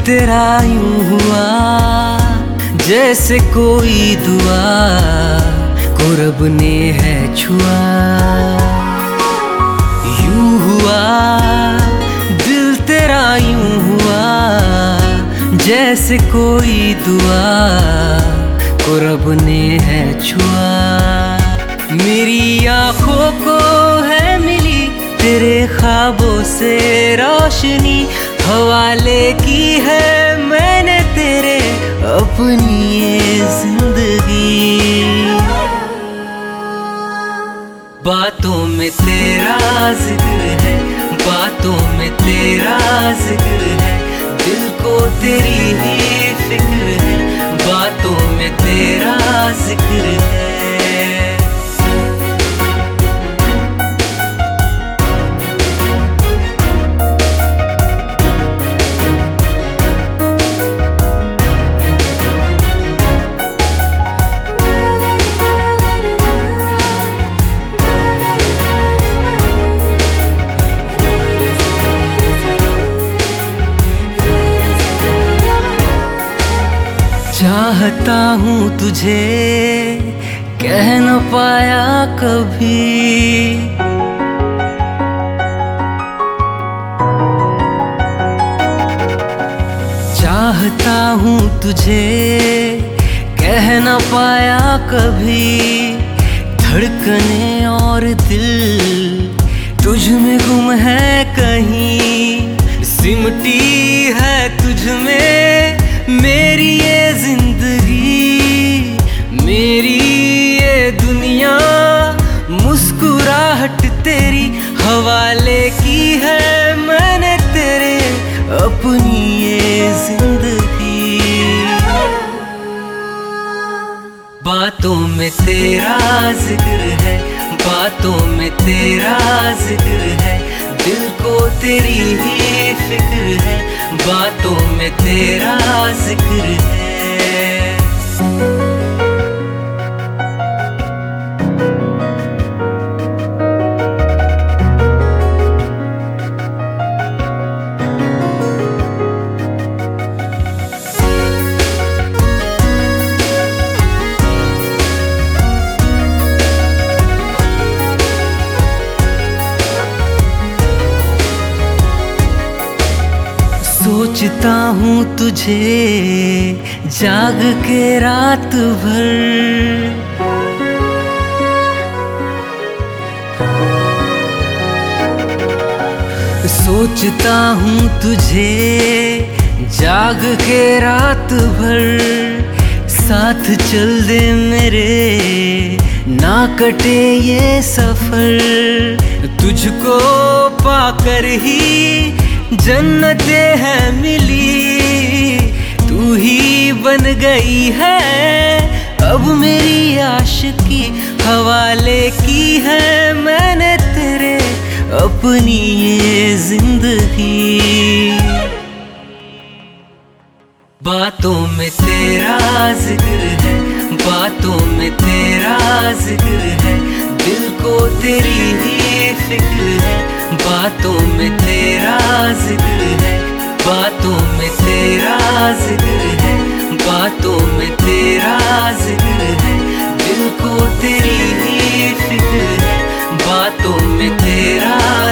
तेरा यूं हुआ जैसे कोई दुआ को रब ने है छुआ। यूं हुआ दिल तेरा यूं हुआ जैसे कोई दुआ को रब ने है छुआ। मेरी आँखों को है मिली तेरे ख्वाबों से रोशनी, हवाले की है मैंने तेरे अपनी ये जिंदगी। बातों में तेरा जिक्र है, बातों में तेरा जिक्र है, दिल को तेरी ही फिक्र है, बातों में तेरा जिक्र है। चाहता हूँ तुझे कह न पाया कभी, चाहता हूँ तुझे कह न पाया कभी। धड़कने और दिल तुझ में गुम है कहीं, सिमटी है तुझ में मेरी ये जिंदगी, मेरी ये दुनिया। मुस्कुराहट तेरी हवाले की है मैंने तेरे अपनी ये जिंदगी। बातों में तेरा जिक्र है, बातों में तेरा जिक्र है, दिल को तेरी ही फिक्र है, बातों में तेरा जिक्र है। सोचता हूँ तुझे जाग के रात भर, सोचता हूँ तुझे जाग के रात भर। साथ चल दे मेरे ना कटे ये सफर, तुझको पाकर ही जन्नतें हैं मिली, तू ही बन गई है अब मेरी आशिकी। हवाले की है मैंने तेरे अपनी ये जिंदगी। बातों में तेरा जिक्र है, बातों में तेरा जिक्र है, दिल को तेरी ही फिक्र है, बातों में तेरा जिक्र है, बातों में तेरा जिक्र है, बातों में तेरा जिक्र है, दिल को तेरी ही फिक्र है, बातों में तेरा